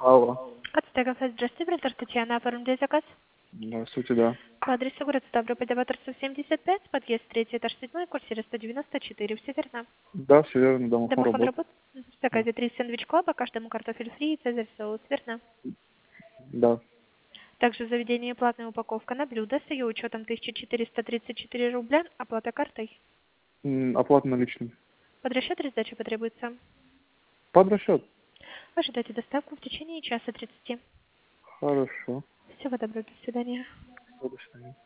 Алло. Ацтеков, здравствуйте, брокер Татьяна, оформляю заказ. Здравствуйте, да. По адресу город Ставрополь, Новаторцев 75, подъезд 3, этаж 7, квартира 194, все верно. Да, все верно, домофон Домофон работает. работает. В заказе 3 сэндвич клаба, каждому картофель фри и цезарь соус, верно. Да. Также в заведении платная упаковка на блюдо с ее учетом 1434 рубля, оплата картой. Оплата наличным. Под расчет или сдача потребуется. Под расчет. Ожидайте доставку в течение часа 30. Хорошо. Всего доброго, до свидания. До свидания.